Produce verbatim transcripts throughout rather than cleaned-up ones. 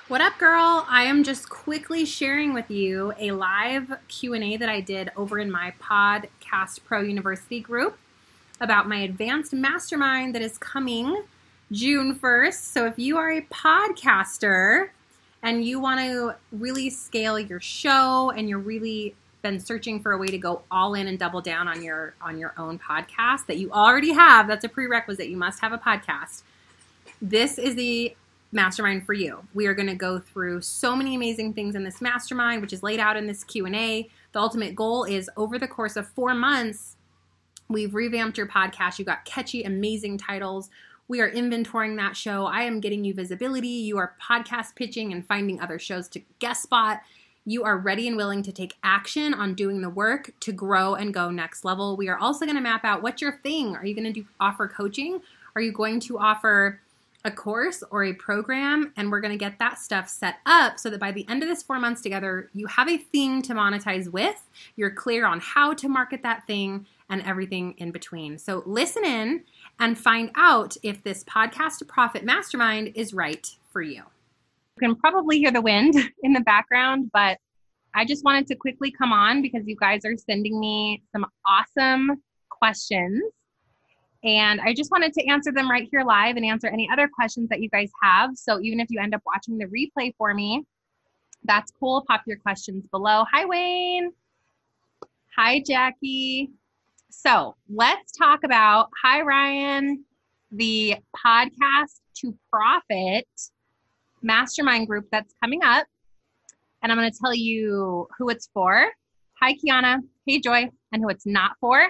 What up, girl? I am just quickly sharing with you a live Q and A that I did over in my Podcast Pro University group about my advanced mastermind that is coming June first. So if you are a podcaster and you want to really scale your show and you're really been searching for a way to go all in and double down on your on your own podcast that you already have, that's a prerequisite. You must have a podcast. This is the mastermind for you. We are going to go through so many amazing things in this mastermind, which is laid out in this Q and A. The ultimate goal is over the course of four months, we've revamped your podcast. You've got catchy, amazing titles. We are inventorying that show. I am getting you visibility. You are podcast pitching and finding other shows to guest spot. You are ready and willing to take action on doing the work to grow and go next level. We are also going to map out what's your thing. Are you going to do offer coaching? Are you going to offer a course or a program? And we're going to get that stuff set up so that by the end of this four months together, you have a thing to monetize with. You're clear on how to market that thing and everything in between. So listen in and find out if this Podcast to Profit Mastermind is right for you. You can probably hear the wind in the background, but I just wanted to quickly come on because you guys are sending me some awesome questions. And I just wanted to answer them right here live and answer any other questions that you guys have. So even if you end up watching the replay for me, that's cool. Pop your questions below. Hi, Wayne. Hi, Jackie. So let's talk about, hi, Ryan, the Podcast to Profit Mastermind group that's coming up. And I'm going to tell you who it's for. Hi, Kiana. Hey, Joy. And who it's not for.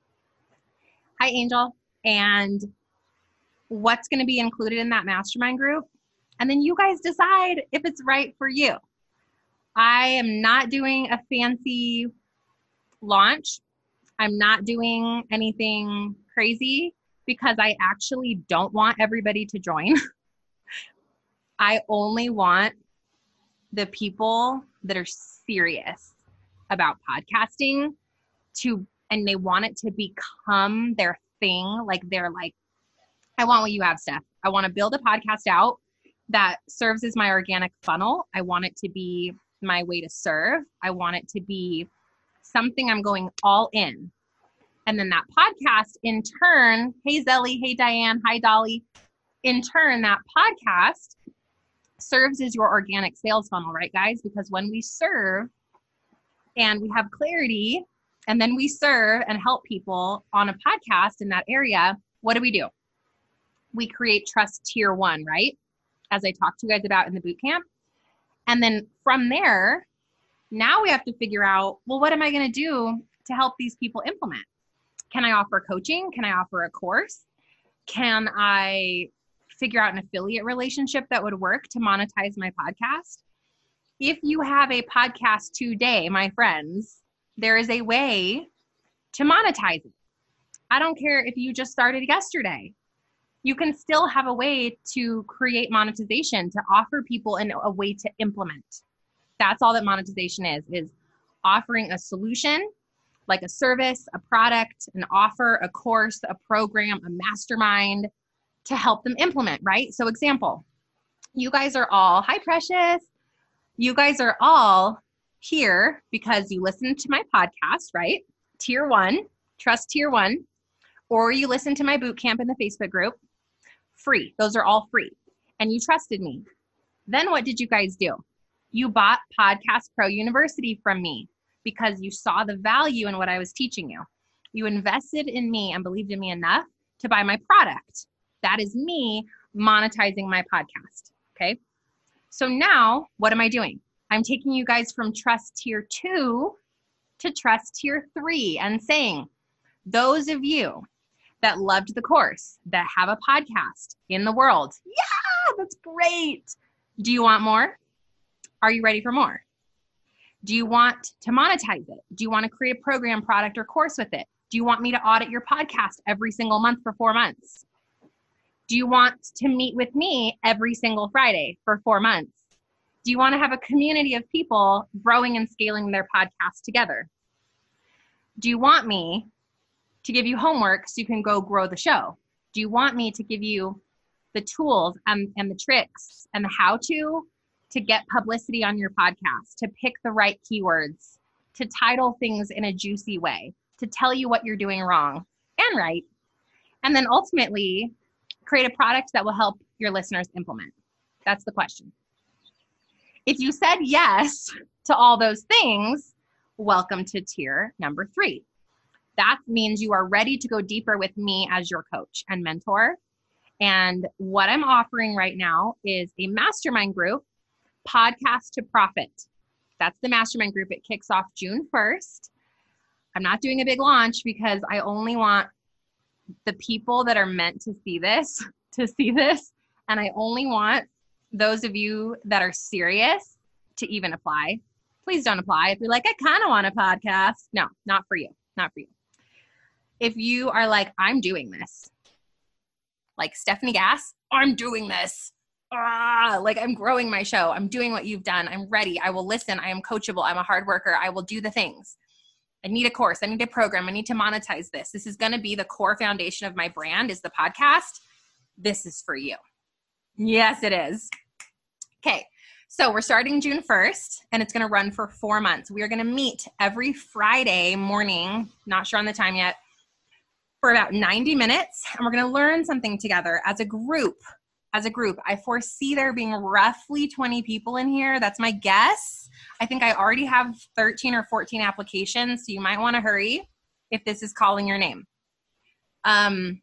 Hi, Angel. And what's going to be included in that mastermind group. And then you guys decide if it's right for you. I am not doing a fancy launch. I'm not doing anything crazy because I actually don't want everybody to join. I only want the people that are serious about podcasting to, and they want it to become their thing. Like they're like, I want what you have, Steph. I want to build a podcast out that serves as my organic funnel. I want it to be my way to serve. I want it to be something I'm going all in. And then that podcast in turn, hey Zelly, hey Diane, hi Dolly. In turn, that podcast serves as your organic sales funnel, right guys? Because when we serve and we have clarity and then we serve and help people on a podcast in that area, what do we do? We create trust tier one, right? As I talked to you guys about in the boot camp. And then from there, now we have to figure out, well, what am I going to do to help these people implement? Can I offer coaching? Can I offer a course? Can I figure out an affiliate relationship that would work to monetize my podcast? If you have a podcast today, my friends, there is a way to monetize it. I don't care if you just started yesterday. You can still have a way to create monetization, to offer people an, a way to implement. That's all that monetization is, is offering a solution, like a service, a product, an offer, a course, a program, a mastermind to help them implement, right? So example, you guys are all, hi Precious, you guys are all here because you listened to my podcast, right? Tier one, trust tier one, or you listened to my boot camp in the Facebook group, free. Those are all free. And you trusted me. Then what did you guys do? You bought Podcast Pro University from me because you saw the value in what I was teaching you. You invested in me and believed in me enough to buy my product. That is me monetizing my podcast, okay? So now, what am I doing? I'm taking you guys from trust tier two to trust tier three and saying, those of you that loved the course, that have a podcast in the world, yeah, that's great. Do you want more? Are you ready for more? Do you want to monetize it? Do you want to create a program, product, or course with it? Do you want me to audit your podcast every single month for four months? Do you want to meet with me every single Friday for four months? Do you want to have a community of people growing and scaling their podcast together? Do you want me to give you homework so you can go grow the show? Do you want me to give you the tools and, and the tricks and the how to to get publicity on your podcast, to pick the right keywords, to title things in a juicy way, to tell you what you're doing wrong and right, and then ultimately create a product that will help your listeners implement? That's the question. If you said yes to all those things, welcome to tier number three. That means you are ready to go deeper with me as your coach and mentor. And what I'm offering right now is a mastermind group, Podcast to Profit. That's the mastermind group. It kicks off June first. I'm not doing a big launch because I only want the people that are meant to see this, to see this. And I only want those of you that are serious to even apply. Please don't apply. If you're like, I kind of want a podcast. No, not for you. Not for you. If you are like, I'm doing this, like Stephanie Gass, I'm doing this. Ah, like I'm growing my show. I'm doing what you've done. I'm ready. I will listen. I am coachable. I'm a hard worker. I will do the things. I need a course. I need a program. I need to monetize this. This is going to be the core foundation of my brand is the podcast. This is for you. Yes, it is. Okay. So we're starting June first and it's going to run for four months. We are going to meet every Friday morning, not sure on the time yet, for about ninety minutes. And we're going to learn something together as a group. As a group, I foresee there being roughly twenty people in here. That's my guess. I think I already have thirteen or fourteen applications, so you might want to hurry if this is calling your name. Um,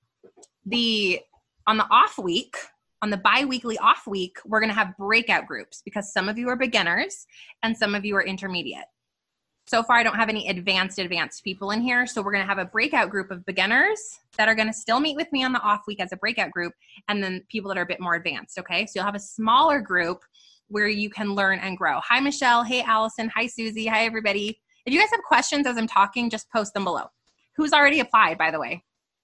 the on the off week, on the bi-weekly off week, we're going to have breakout groups because some of you are beginners and some of you are intermediate. So far, I don't have any advanced, advanced people in here. So we're going to have a breakout group of beginners that are going to still meet with me on the off week as a breakout group, and then people that are a bit more advanced, okay? So you'll have a smaller group where you can learn and grow. Hi, Michelle. Hey, Allison. Hi, Susie. Hi, everybody. If you guys have questions as I'm talking, just post them below. Who's already applied, by the way?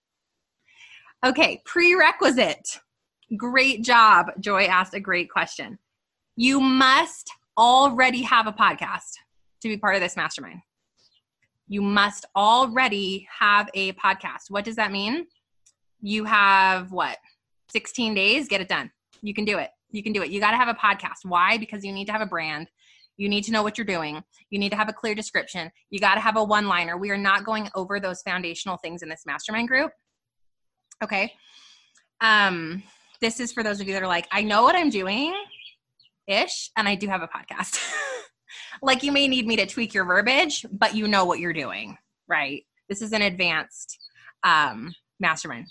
Okay, prerequisite. Great job. Joy asked a great question. You must already have a podcast to be part of this mastermind. You must already have a podcast. What does that mean? You have what? sixteen days, get it done. You can do it. You can do it. You got to have a podcast. Why? Because you need to have a brand. You need to know what you're doing. You need to have a clear description. You got to have a one-liner. We are not going over those foundational things in this mastermind group. Okay. Um, this is for those of you that are like, I know what I'm doing ish, and I do have a podcast. Like you may need me to tweak your verbiage, but you know what you're doing, right? This is an advanced um, mastermind.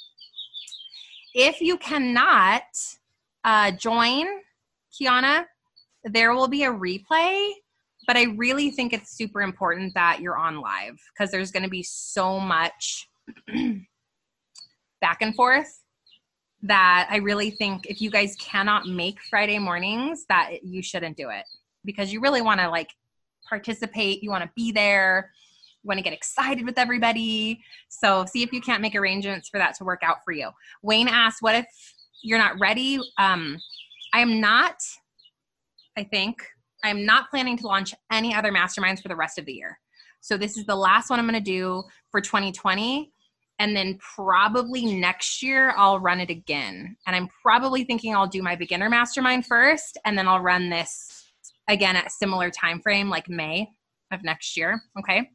If you cannot uh, join, Kiana, there will be a replay, but I really think it's super important that you're on live because there's going to be so much back and forth that I really think if you guys cannot make Friday mornings, that you shouldn't do it. Because you really want to like participate. You want to be there. You want to get excited with everybody. So see if you can't make arrangements for that to work out for you. Wayne asked, what if you're not ready? Um, I am not, I think, I am not planning to launch any other masterminds for the rest of the year. So this is the last one I'm going to do for twenty twenty. And then probably next year I'll run it again. And I'm probably thinking I'll do my beginner mastermind first, and then I'll run this again at a similar time frame, like May of next year. Okay.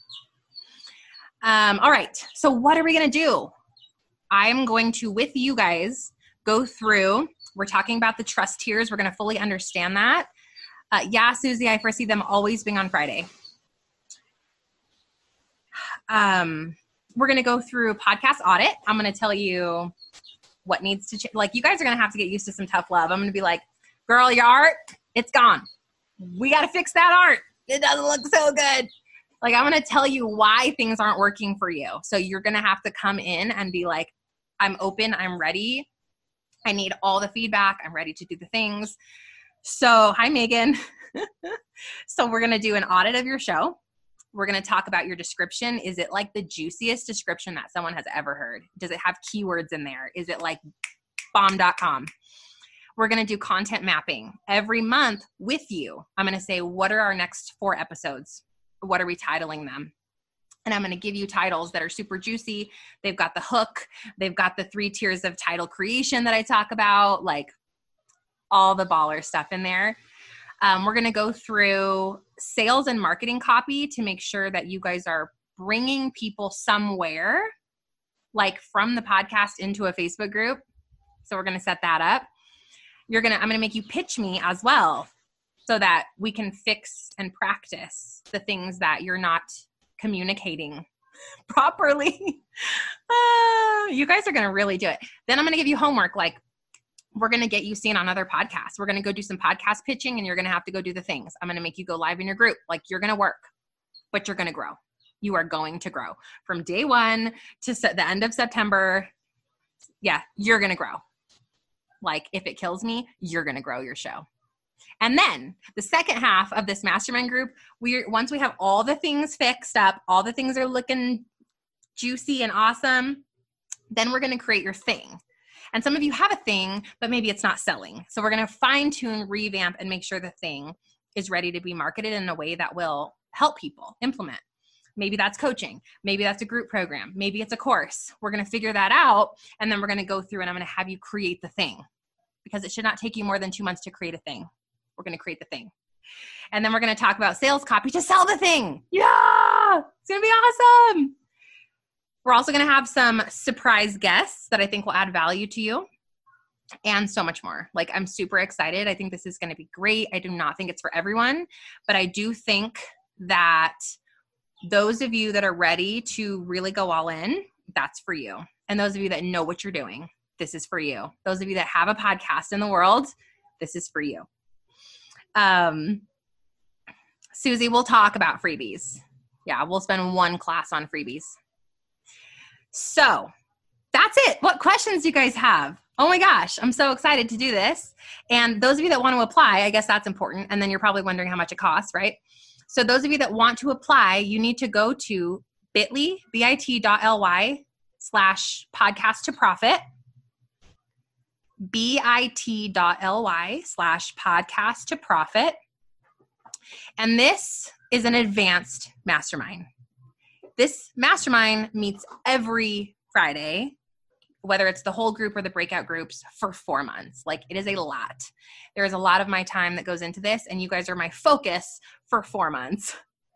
Um, all right. So what are we going to do? I'm going to, with you guys, go through, we're talking about the trust tiers. We're going to fully understand that. Uh, yeah, Susie, I foresee them always being on Friday. Um, we're going to go through podcast audit. I'm going to tell you what needs to change. Like you guys are going to have to get used to some tough love. I'm going to be like, girl, your art, it's gone. We got to fix that art. It doesn't look so good. Like, I'm going to tell you why things aren't working for you. So you're going to have to come in and be like, I'm open. I'm ready. I need all the feedback. I'm ready to do the things. So hi, Megan. So we're going to do an audit of your show. We're going to talk about your description. Is it like the juiciest description that someone has ever heard? Does it have keywords in there? Is it like bomb dot com? We're going to do content mapping every month with you. I'm going to say, what are our next four episodes? What are we titling them? And I'm going to give you titles that are super juicy. They've got the hook. They've got the three tiers of title creation that I talk about. Like, all the baller stuff in there. Um, we're going to go through sales and marketing copy to make sure that you guys are bringing people somewhere, like from the podcast into a Facebook group. So we're going to set that up. You're going to, I'm going to make you pitch me as well so that we can fix and practice the things that you're not communicating properly. uh, you guys are going to really do it. Then I'm going to give you homework. Like, we're going to get you seen on other podcasts. We're going to go do some podcast pitching, and you're going to have to go do the things. I'm going to make you go live in your group. Like, you're going to work, but you're going to grow. You are going to grow from day one to the end of September. Yeah, you're going to grow. Like, if it kills me, you're going to grow your show. And then the second half of this mastermind group, we once we have all the things fixed up, all the things are looking juicy and awesome, then we're going to create your thing. And some of you have a thing, but maybe it's not selling. So we're going to fine tune, revamp, and make sure the thing is ready to be marketed in a way that will help people implement. Maybe that's coaching. Maybe that's a group program. Maybe it's a course. We're going to figure that out. And then we're going to go through and I'm going to have you create the thing, because it should not take you more than two months to create a thing. We're going to create the thing. And then we're going to talk about sales copy to sell the thing. Yeah, it's going to be awesome. We're also going to have some surprise guests that I think will add value to you, and so much more. Like, I'm super excited. I think this is going to be great. I do not think it's for everyone, but I do think that those of you that are ready to really go all in, that's for you. And those of you that know what you're doing, this is for you. Those of you that have a podcast in the world, this is for you. Um, Susie will talk about freebies. Yeah, we'll spend one class on freebies. So that's it. What questions do you guys have? Oh my gosh, I'm so excited to do this. And those of you that want to apply, I guess that's important. And then you're probably wondering how much it costs, right? So those of you that want to apply, you need to go to bit.ly, bit.ly slash podcast to profit, bit.ly slash podcast to profit. And this is an advanced mastermind. This mastermind meets every Friday, whether it's the whole group or the breakout groups, for four months. Like, it is a lot. There is a lot of my time that goes into this, and you guys are my focus for four months.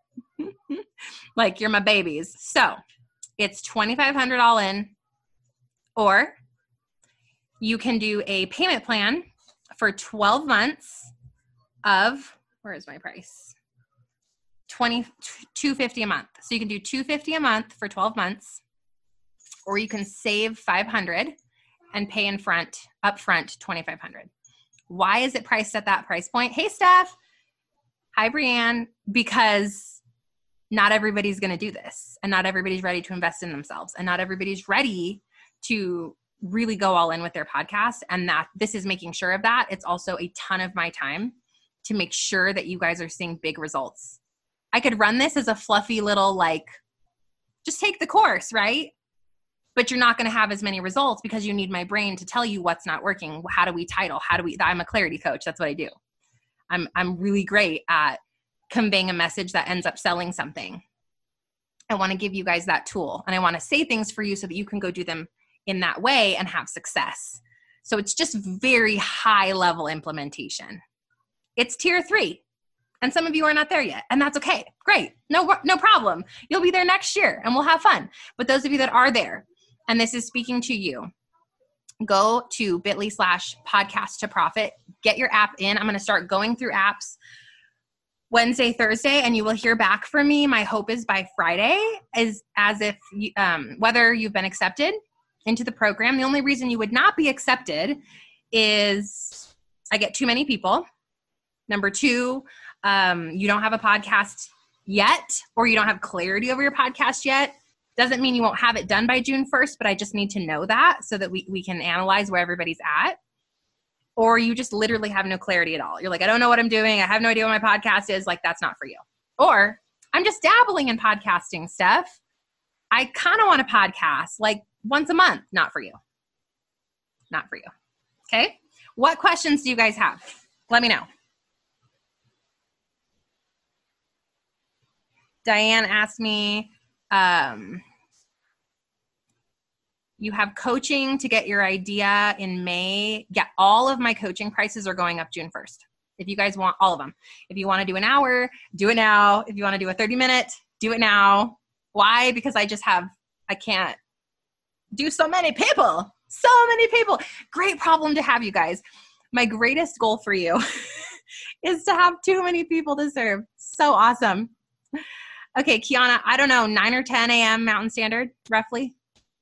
Like, you're my babies. So it's twenty-five hundred dollars all in, or you can do a payment plan for twelve months of, where is my price? two hundred fifty dollars a month. So you can do two hundred fifty dollars a month for twelve months, or you can save five hundred dollars and pay in front, upfront twenty-five hundred dollars. Why is it priced at that price point? Hey, Steph. Hi, Brianne. Because not everybody's going to do this, and not everybody's ready to invest in themselves, and not everybody's ready to really go all in with their podcast. And that this is making sure of that. It's also a ton of my time to make sure that you guys are seeing big results. I could run this as a fluffy little, like, just take the course, right? But you're not going to have as many results because you need my brain to tell you what's not working. How do we title? How do we, I'm a clarity coach. That's what I do. I'm, I'm really great at conveying a message that ends up selling something. I want to give you guys that tool, and I want to say things for you so that you can go do them in that way and have success. So it's just very high level implementation. It's tier three. And some of you are not there yet, and that's okay. Great. No, no problem. You'll be there next year and we'll have fun. But those of you that are there, and this is speaking to you, go to bit.ly slash podcast to profit, get your app in. I'm going to start going through apps Wednesday, Thursday, and you will hear back from me. My hope is by Friday, is as if you, um, whether you've been accepted into the program. The only reason you would not be accepted is I get too many people. Number two, um, you don't have a podcast yet, or you don't have clarity over your podcast yet. Doesn't mean you won't have it done by June first, but I just need to know that so that we, we can analyze where everybody's at. Or you just literally have no clarity at all. You're like, I don't know what I'm doing. I have no idea what my podcast is. Like, that's not for you. Or I'm just dabbling in podcasting stuff. I kind of want a podcast like once a month. Not for you. Not for you. Okay. What questions do you guys have? Let me know. Diane asked me, um, You have coaching to get your idea in May. Yeah, all of my coaching prices are going up June first. If you guys want all of them. If you want to do an hour, do it now. If you want to do a thirty minute, do it now. Why? Because I just have, I can't do so many people. So many people. Great problem to have, you guys. My greatest goal for you is to have too many people to serve. So awesome. Okay, Kiana, I don't know, nine or ten a.m. Mountain Standard, roughly.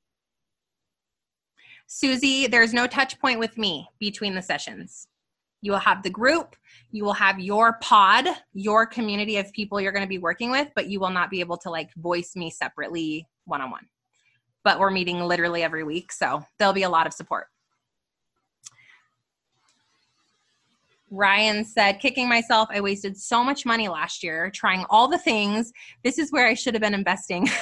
Susie, there's no touch point with me between the sessions. You will have the group, you will have your pod, your community of people you're going to be working with, but you will not be able to like voice me separately one-on-one. But we're meeting literally every week, so there'll be a lot of support. Ryan said, kicking myself, I wasted so much money last year trying all the things. This is where I should have been investing.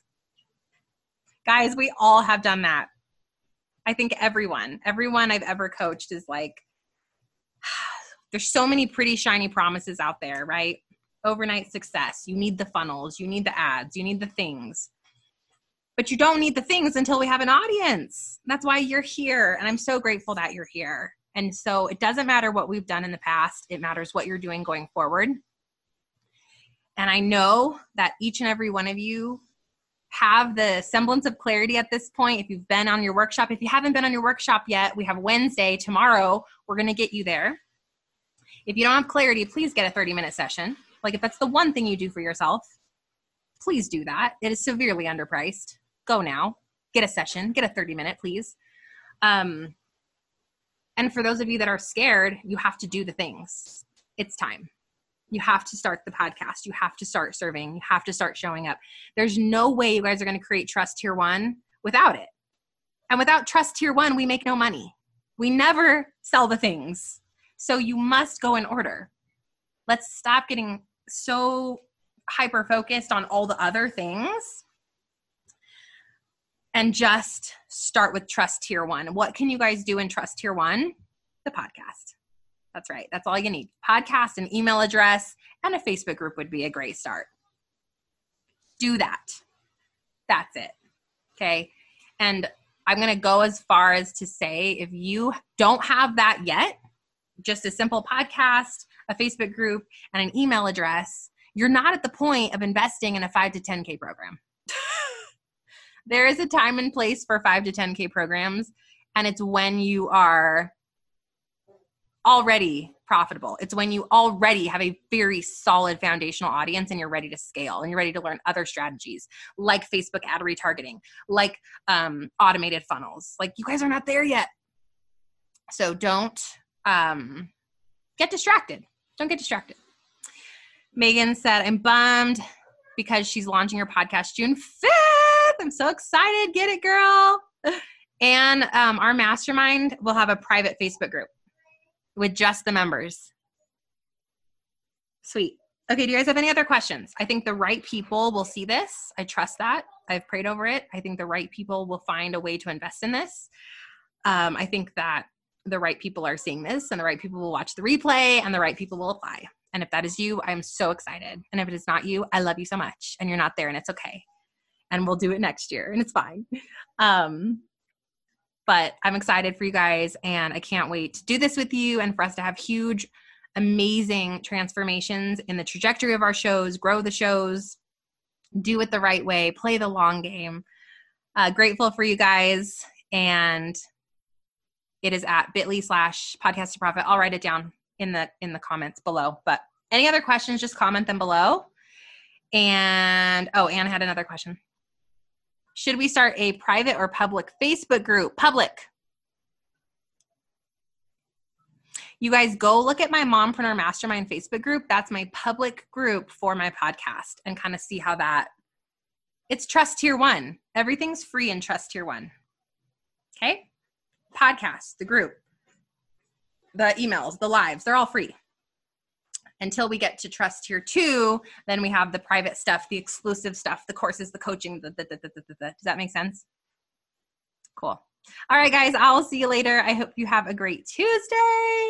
Guys, we all have done that. I think everyone, everyone I've ever coached is like, there's so many pretty shiny promises out there, right? Overnight success. You need the funnels. You need the ads. You need the things. But you don't need the things until we have an audience. That's why you're here. And I'm so grateful that you're here. And so it doesn't matter what we've done in the past. It matters what you're doing going forward. And I know that each and every one of you have the semblance of clarity at this point. If you've been on your workshop, if you haven't been on your workshop yet, we have Wednesday, tomorrow, we're going to get you there. If you don't have clarity, please get a thirty minute session. Like if that's the one thing you do for yourself, please do that. It is severely underpriced. Go now, get a session, get a thirty minute, please. Um, and for those of you that are scared, you have to do the things. It's time. You have to start the podcast. You have to start serving. You have to start showing up. There's no way you guys are going to create Trust Tier One without it. And without Trust Tier One, we make no money. We never sell the things. So you must go in order. Let's stop getting so hyper-focused on all the other things and just start with Trust Tier One. What can you guys do in Trust Tier One? The podcast. That's right. That's all you need. Podcast, an email address, and a Facebook group would be a great start. Do that. That's it. Okay. And I'm going to go as far as to say, if you don't have that yet, just a simple podcast, a Facebook group, and an email address, you're not at the point of investing in a five to ten K program. There is a time and place for five to ten K programs, and it's when you are already profitable. It's when you already have a very solid foundational audience and you're ready to scale and you're ready to learn other strategies like Facebook ad retargeting, like um, automated funnels. Like you guys are not there yet. So don't um, get distracted. Don't get distracted. Megan said, I'm bummed because she's launching her podcast June fifth. I'm so excited. Get it, girl. And um, our mastermind will have a private Facebook group with just the members. Sweet. Okay, do you guys have any other questions? I think the right people will see this. I trust that. I've prayed over it. I think the right people will find a way to invest in this. Um, I think that the right people are seeing this and the right people will watch the replay and the right people will apply. And if that is you, I'm so excited. And if it is not you, I love you so much and you're not there and it's okay. And we'll do it next year and it's fine. Um, But I'm excited for you guys and I can't wait to do this with you and for us to have huge, amazing transformations in the trajectory of our shows, grow the shows, do it the right way, play the long game. Uh, grateful for you guys. And it is at bit.ly slash podcast to profit. I'll write it down in the, in the comments below. But any other questions, just comment them below. And, oh, Anne had another question. Should we start a private or public Facebook group? Public. You guys go look at my Mompreneur Mastermind Facebook group. That's my public group for my podcast and kind of see how that, it's Trust Tier One. Everything's free in Trust Tier One. Okay? Podcast, the group, the emails, the lives, they're all free. Until we get to Trust Tier Two, then we have the private stuff, the exclusive stuff, the courses, the coaching. The, the, the, the, the, the. Does that make sense? Cool. All right, guys, I'll see you later. I hope you have a great Tuesday.